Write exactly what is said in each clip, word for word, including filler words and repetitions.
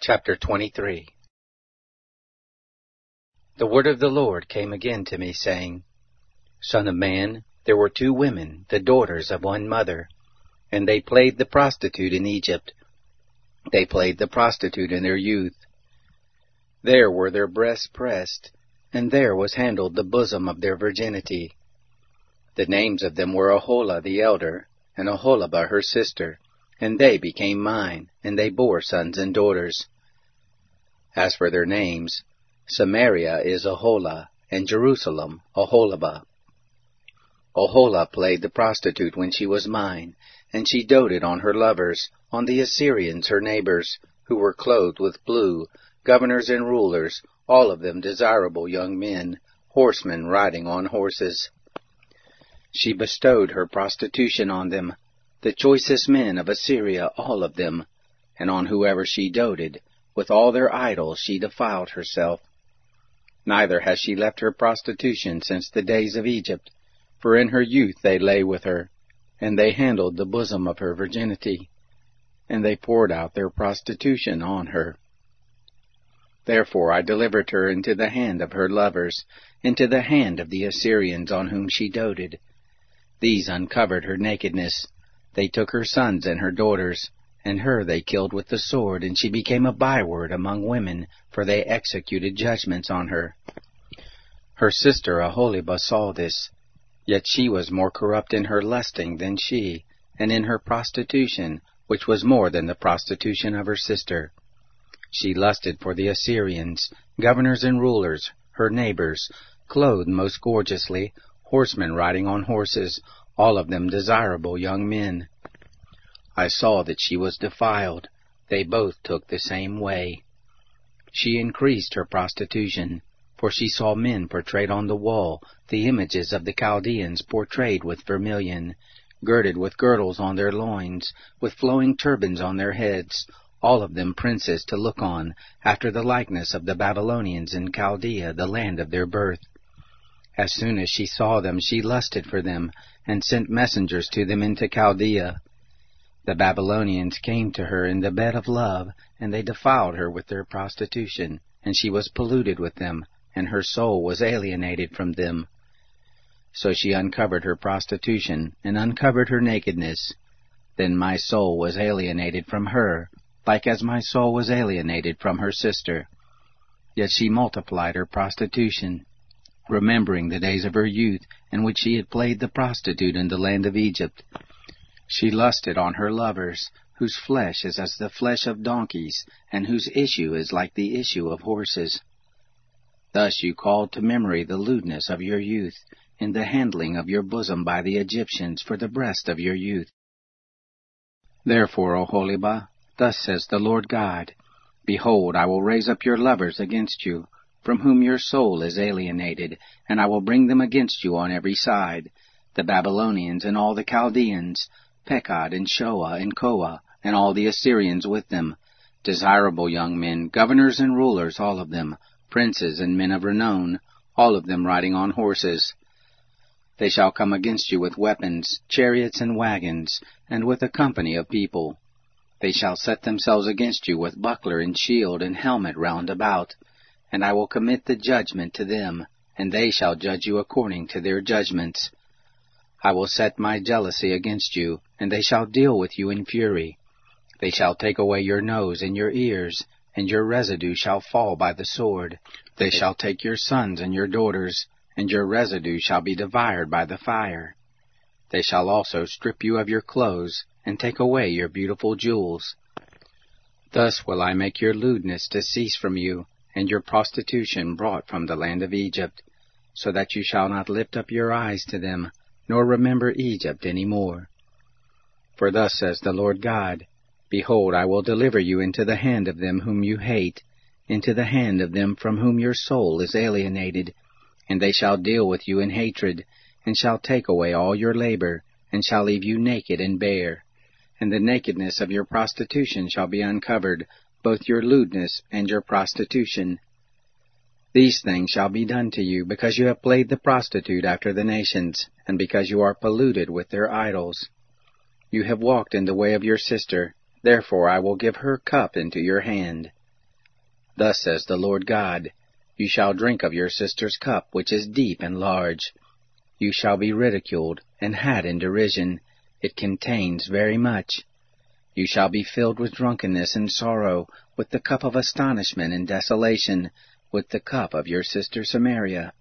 Chapter twenty-three. The word of the Lord came again to me, saying, Son of man, there were two women, the daughters of one mother, and they played the prostitute in Egypt. They played the prostitute in their youth. There were their breasts pressed, and there was handled the bosom of their virginity. The names of them were Aholah the elder, and Aholibah her sister, and they became mine, and they bore sons and daughters. As for their names, Samaria is Aholah, and Jerusalem Aholibah. Aholah played the prostitute when she was mine, and she doted on her lovers, on the Assyrians her neighbors, who were clothed with blue, governors and rulers, all of them desirable young men, horsemen riding on horses. She bestowed her prostitution on them, the choicest men of Assyria, all of them, and on whoever she doted, with all their idols she defiled herself. Neither has she left her prostitution since the days of Egypt, for in her youth they lay with her, and they handled the bosom of her virginity, and they poured out their prostitution on her. Therefore I delivered her into the hand of her lovers, into the hand of the Assyrians on whom she doted. These uncovered her nakedness. They took her sons and her daughters, and her they killed with the sword, and she became a byword among women, for they executed judgments on her. Her sister Aholibah saw this, yet she was more corrupt in her lusting than she, and in her prostitution, which was more than the prostitution of her sister. She lusted for the Assyrians, governors and rulers, her neighbors, clothed most gorgeously, horsemen riding on horses, all of them desirable young men. I saw that she was defiled. They both took the same way. She increased her prostitution, for she saw men portrayed on the wall, the images of the Chaldeans portrayed with vermilion, girded with girdles on their loins, with flowing turbans on their heads, all of them princes to look on, after the likeness of the Babylonians in Chaldea, the land of their birth. As soon as she saw them, she lusted for them, and sent messengers to them into Chaldea. The Babylonians came to her in the bed of love, and they defiled her with their prostitution, and she was polluted with them, and her soul was alienated from them. So she uncovered her prostitution, and uncovered her nakedness. Then my soul was alienated from her, like as my soul was alienated from her sister. Yet she multiplied her prostitution, remembering the days of her youth, in which she had played the prostitute in the land of Egypt. She lusted on her lovers, whose flesh is as the flesh of donkeys, and whose issue is like the issue of horses. Thus you called to memory the lewdness of your youth, in the handling of your bosom by the Egyptians for the breast of your youth. Therefore, Aholibah, thus says the Lord God, Behold, I will raise up your lovers against you, from whom your soul is alienated, and I will bring them against you on every side, the Babylonians and all the Chaldeans, Pekod and Shoah and Koah, and all the Assyrians with them, desirable young men, governors and rulers, all of them, princes and men of renown, all of them riding on horses. They shall come against you with weapons, chariots and wagons, and with a company of people. They shall set themselves against you with buckler and shield and helmet round about, and I will commit the judgment to them, and they shall judge you according to their judgments. I will set my jealousy against you, and they shall deal with you in fury. They shall take away your nose and your ears, and your residue shall fall by the sword. They shall take your sons and your daughters, and your residue shall be devoured by the fire. They shall also strip you of your clothes, and take away your beautiful jewels. Thus will I make your lewdness to cease from you, and your prostitution brought from the land of Egypt, so that you shall not lift up your eyes to them, nor remember Egypt any more. For thus says the Lord God, Behold, I will deliver you into the hand of them whom you hate, into the hand of them from whom your soul is alienated, and they shall deal with you in hatred, and shall take away all your labor, and shall leave you naked and bare. And the nakedness of your prostitution shall be uncovered, both your lewdness and your prostitution. These things shall be done to you, because you have played the prostitute after the nations, and because you are polluted with their idols. You have walked in the way of your sister, therefore I will give her cup into your hand. Thus says the Lord God, You shall drink of your sister's cup, which is deep and large. You shall be ridiculed, and had in derision. It contains very much. You shall be filled with drunkenness and sorrow, with the cup of astonishment and desolation, with the cup of your sister Samaria.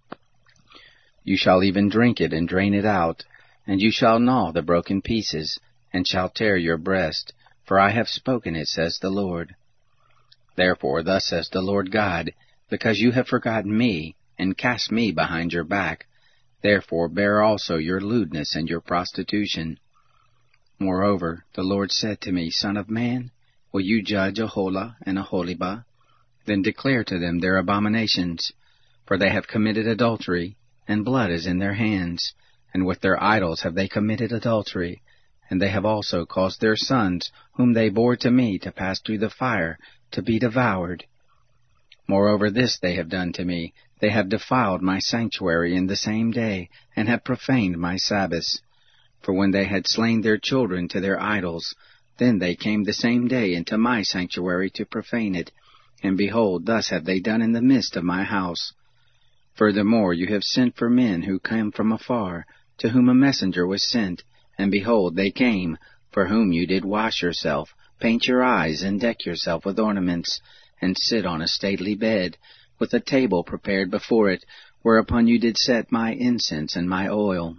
You shall even drink it and drain it out, and you shall gnaw the broken pieces, and shall tear your breast, for I have spoken it, says the Lord. Therefore thus says the Lord God, because you have forgotten me, and cast me behind your back, therefore bear also your lewdness and your prostitution. Moreover, the Lord said to me, Son of man, will you judge Aholah and Aholibah? Then declare to them their abominations, for they have committed adultery, and blood is in their hands, and with their idols have they committed adultery, and they have also caused their sons, whom they bore to me, to pass through the fire, to be devoured. Moreover this they have done to me, they have defiled my sanctuary in the same day, and have profaned my Sabbaths. For when they had slain their children to their idols, then they came the same day into my sanctuary to profane it, and behold, thus have they done in the midst of my house. Furthermore, you have sent for men who came from afar, to whom a messenger was sent, and behold, they came, for whom you did wash yourself, paint your eyes, and deck yourself with ornaments, and sit on a stately bed, with a table prepared before it, whereupon you did set my incense and my oil.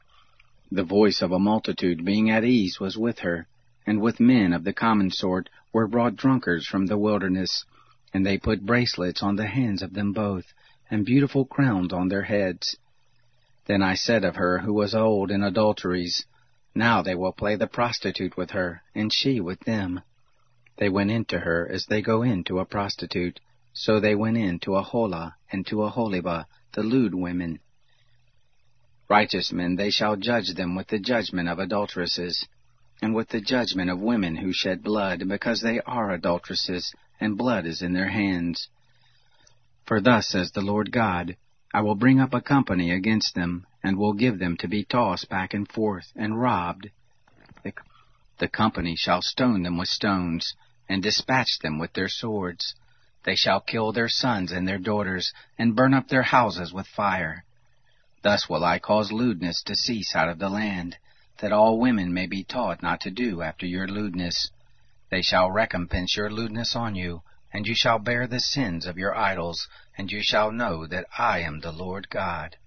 The voice of a multitude being at ease was with her, and with men of the common sort were brought drunkards from the wilderness, and they put bracelets on the hands of them both, and beautiful crowns on their heads. Then I said of her who was old in adulteries, Now they will play the prostitute with her, and she with them. They went into her as they go into a prostitute, so they went in to Aholah and to Aholibah, the lewd women. Righteous men, they shall judge them with the judgment of adulteresses, and with the judgment of women who shed blood, because they are adulteresses, and blood is in their hands. For thus says the Lord God, I will bring up a company against them, and will give them to be tossed back and forth, and robbed. The, the company shall stone them with stones, and dispatch them with their swords. They shall kill their sons and their daughters, and burn up their houses with fire. Thus will I cause lewdness to cease out of the land, that all women may be taught not to do after your lewdness. They shall recompense your lewdness on you, and you shall bear the sins of your idols, and you shall know that I am the Lord God.